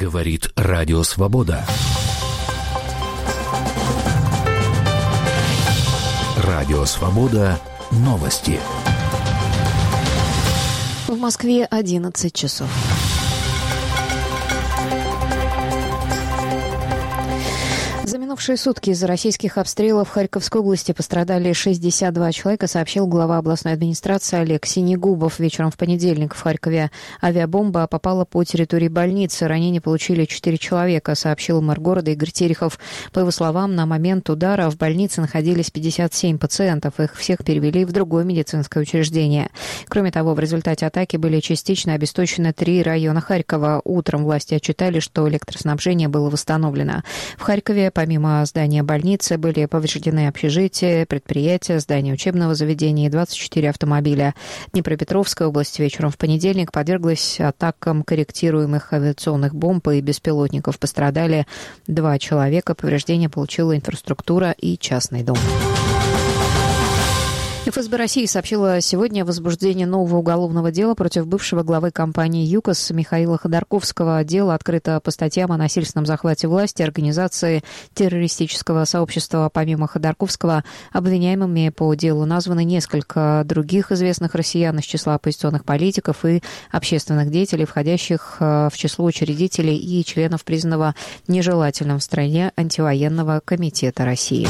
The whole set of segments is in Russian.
Говорит Радио Свобода. Радио Свобода. Новости. В Москве 11 часов. За минувшие сутки из-за российских обстрелов в Харьковской области пострадали 62 человека, сообщил глава областной администрации Олег Синегубов. Вечером в понедельник в Харькове авиабомба попала по территории больницы. Ранения получили 4 человека, сообщил мэр города Игорь Терехов. По его словам, на момент удара в больнице находились 57 пациентов. Их всех перевели в другое медицинское учреждение. Кроме того, в результате атаки были частично обесточены 3 района Харькова. Утром власти отчитали, что электроснабжение было восстановлено. В Харькове помимо здания больницы были повреждены общежития, предприятия, здания учебного заведения и 24 автомобиля. Днепропетровская область вечером в понедельник подверглась атакам корректируемых авиационных бомб и беспилотников. Пострадали 2 человека. Повреждения получила инфраструктура и частный дом. ФСБ России сообщила сегодня о возбуждении нового уголовного дела против бывшего главы компании ЮКОС Михаила Ходорковского. Дело открыто по статьям о насильственном захвате власти, организации террористического сообщества. Помимо Ходорковского, обвиняемыми по делу названы несколько других известных россиян из числа оппозиционных политиков и общественных деятелей, входящих в число учредителей и членов признанного нежелательным в стране антивоенного комитета России.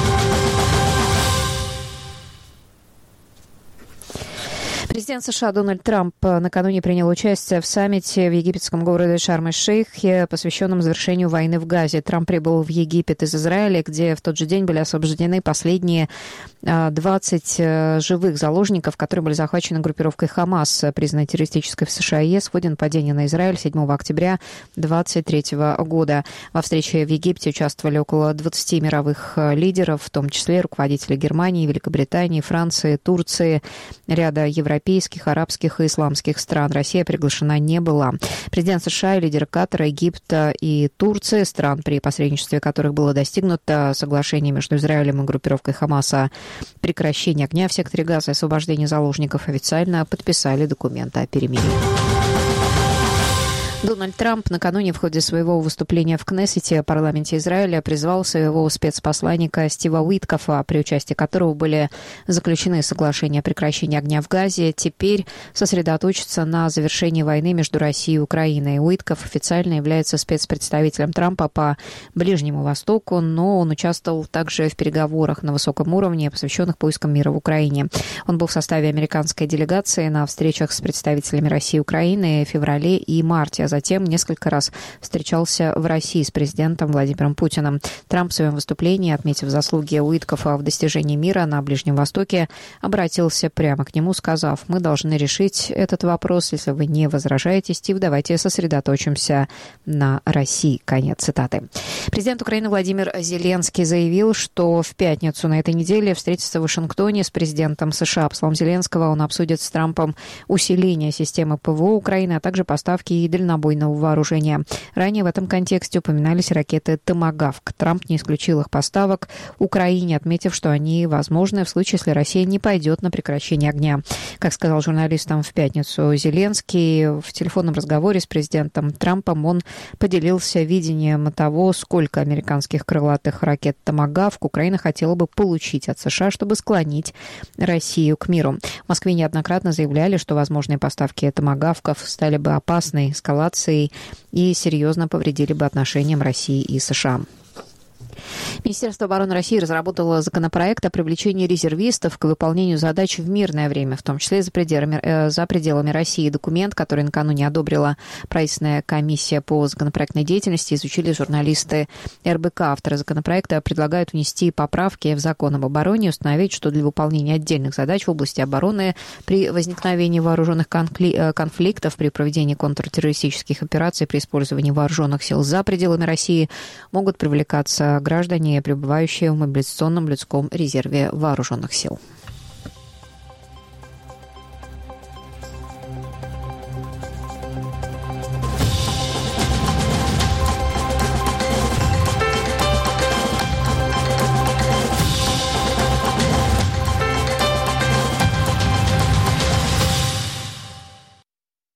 Президент США Дональд Трамп накануне принял участие в саммите в египетском городе Шарм-эль-Шейхе, посвященном завершению войны в Газе. Трамп прибыл в Египет из Израиля, где в тот же день были освобождены последние 20 живых заложников, которые были захвачены группировкой Хамас, признанной террористической в США и ЕС в ходе нападения на Израиль 7 октября 2023 года. Во встрече в Египте участвовали около 20 мировых лидеров, в том числе руководители Германии, Великобритании, Франции, Турции, ряда европейских, арабских и исламских стран. Россия приглашена не была. Президент США и лидеры Катара, Египта и Турции, стран, при посредничестве которых было достигнуто соглашение между Израилем и группировкой Хамаса прекращение огня в секторе Газа и освобождение заложников, официально подписали документы о перемирии. Дональд Трамп накануне в ходе своего выступления в Кнессете, парламенте Израиля, призвал своего спецпосланника Стива Уиткофа, при участии которого были заключены соглашения о прекращении огня в Газе, теперь сосредоточиться на завершении войны между Россией и Украиной. Уиткоф официально является спецпредставителем Трампа по Ближнему Востоку, но он участвовал также в переговорах на высоком уровне, посвященных поискам мира в Украине. Он был в составе американской делегации на встречах с представителями России и Украины в феврале и марте, затем несколько раз встречался в России с президентом Владимиром Путиным. Трамп в своем выступлении, отметив заслуги Уиткофа в достижении мира на Ближнем Востоке, обратился прямо к нему, сказав: «Мы должны решить этот вопрос. Если вы не возражаете, Стив, давайте сосредоточимся на России». Конец цитаты. Президент Украины Владимир Зеленский заявил, что в пятницу на этой неделе встретится в Вашингтоне с президентом США. По словам Зеленского, он обсудит с Трампом усиление системы ПВО Украины, а также поставки и дальнобойного вооружения. Ранее в этом контексте упоминались ракеты «Томагавк». Трамп не исключил их поставок Украине, отметив, что они возможны в случае, если Россия не пойдет на прекращение огня. Как сказал журналистам в пятницу Зеленский, в телефонном разговоре с президентом Трампом он поделился видением того, сколько американских крылатых ракет «Томагавк» Украина хотела бы получить от США, чтобы склонить Россию к миру. В Москве неоднократно заявляли, что возможные поставки «Томагавков» стали бы опасной эскалацией и серьезно повредили бы отношениям России и США. Министерство обороны России разработало законопроект о привлечении резервистов к выполнению задач в мирное время, в том числе за пределами России. Документ, который накануне одобрила правительственная комиссия по законопроектной деятельности, изучили журналисты РБК. Авторы законопроекта предлагают внести поправки в закон об обороне и установить, что для выполнения отдельных задач в области обороны при возникновении вооруженных конфликтов, при проведении контртеррористических операций, при использовании вооруженных сил за пределами России могут привлекаться граждане, пребывающие в мобилизационном людском резерве вооруженных сил.